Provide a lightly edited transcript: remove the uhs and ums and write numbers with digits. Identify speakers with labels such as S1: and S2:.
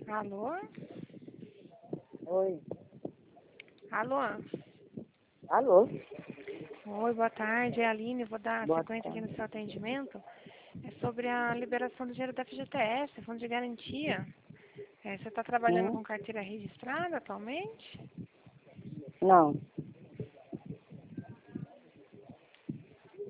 S1: Alô?
S2: Oi.
S1: Alô?
S2: Alô?
S1: Oi, boa tarde. É a Aline. Vou dar
S2: Boa
S1: sequência aqui
S2: tarde.
S1: no seu atendimento. É sobre a liberação do dinheiro da FGTS, Fundo de Garantia. Você está trabalhando
S2: Sim?
S1: com carteira registrada atualmente?
S2: Não.